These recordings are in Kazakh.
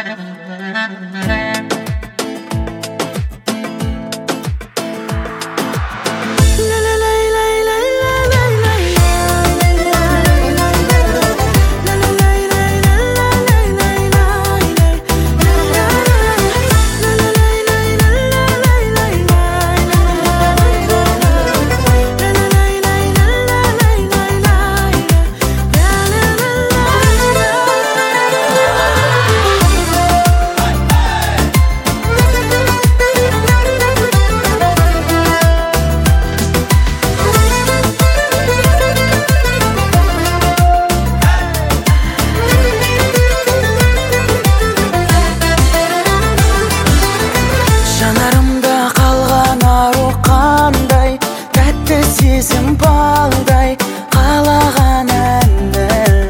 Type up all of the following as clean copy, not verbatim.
Сезім балдай қалаған әнді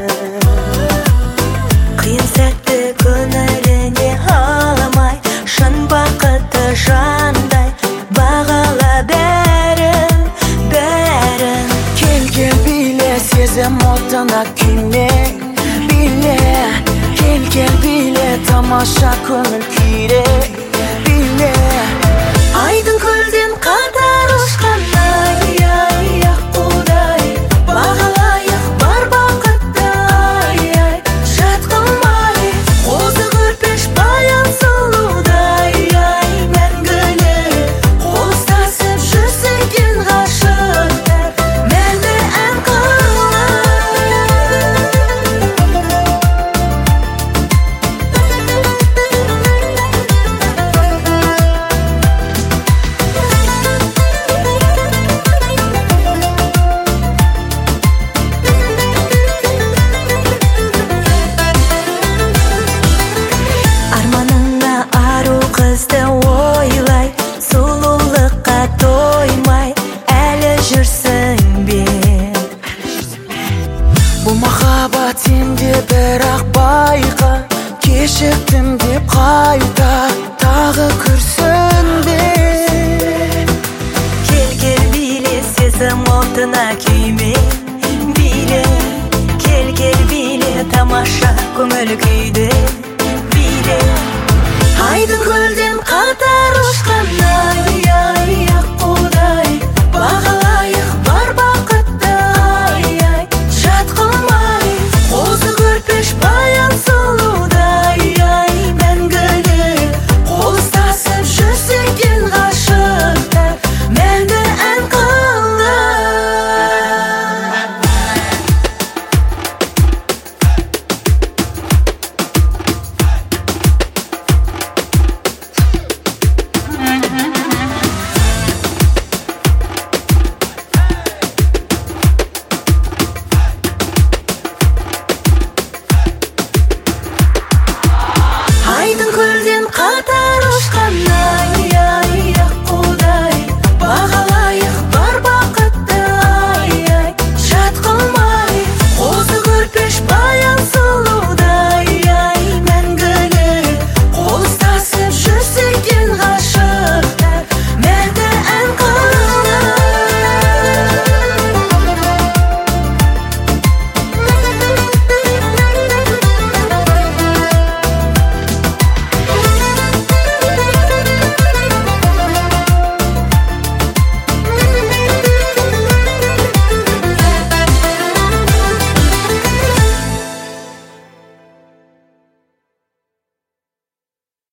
қиын сәтті көңіліне аламай шын бақытты жандай бағала бәрін Кел биле сезім отына күйме биле Кел биле тамаша көңіл күйре биле айдың көлден қатар ұшқандай Бұл махаббат сенде бірақ байқа Кешіктім деп қайта тағы күрсінбе Кел биле сезім отына күйме биле Кел биле тамаша көңіл күйді биле айдың көлден қатар ұшқандай